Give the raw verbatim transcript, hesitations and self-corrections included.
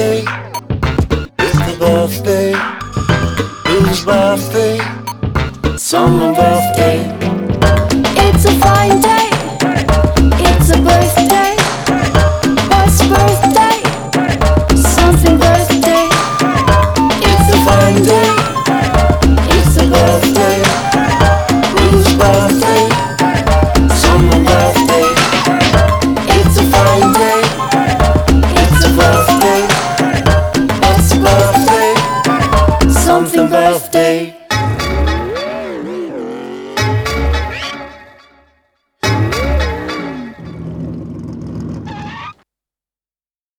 birthday? It's the birthday. Whose birthday? Someone's birthday. It's a fine day. It's a birthday. What's birthday? Something birthday. It's a fine day. It's a birthday. Whose birthday? Someone's birthday. It's a fine day. It's a birthday. What's birthday? Something birthday.